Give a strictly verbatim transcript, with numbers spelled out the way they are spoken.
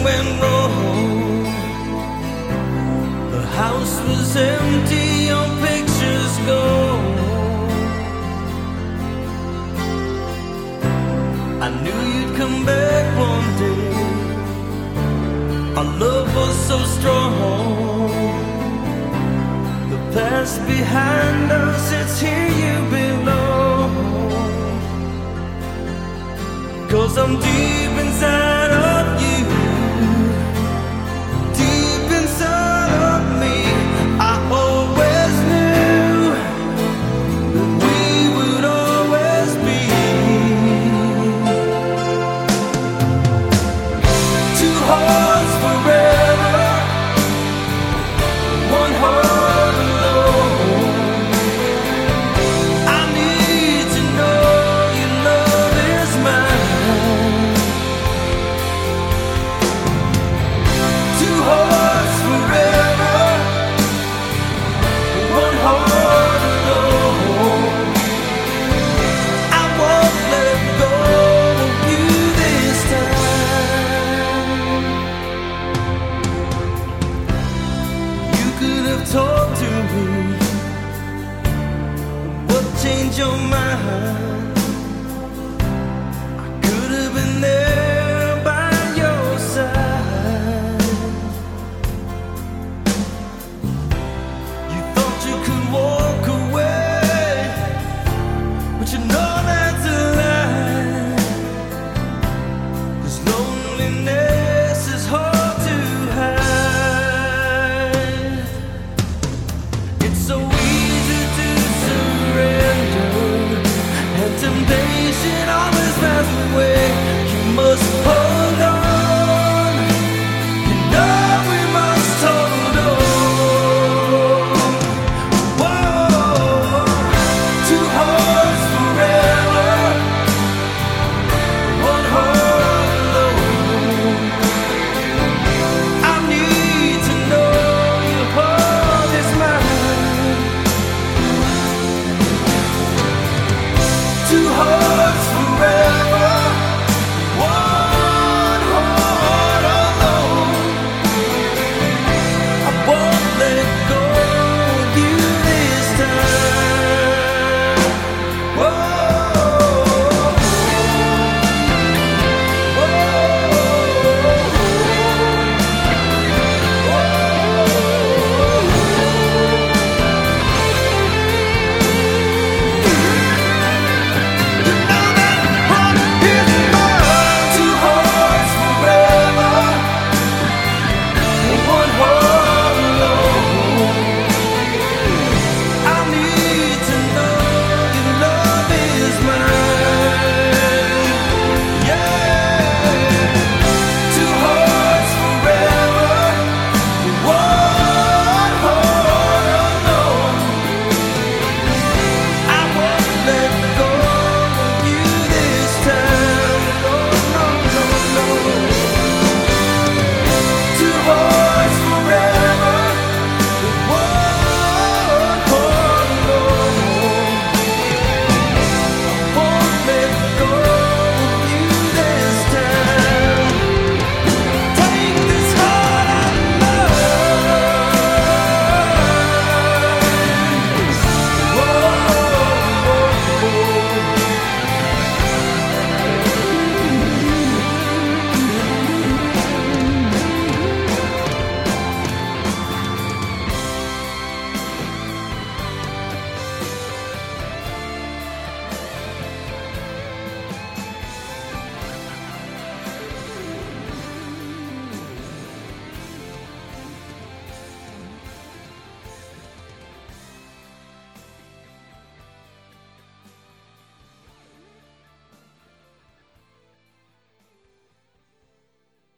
went wrong. The house was empty, your pictures gone. I knew you'd come back one day. Our love was so strong. The past behind us, it's here you belong. 'Cause I'm deep inside of you, deep inside of me. I always knew that we would always be two hearts forever, one heart alone. I need to know your love is mine. Two hearts forever, one heart alone. I won't let go of you this time. You could have talked to me, what changed your mind?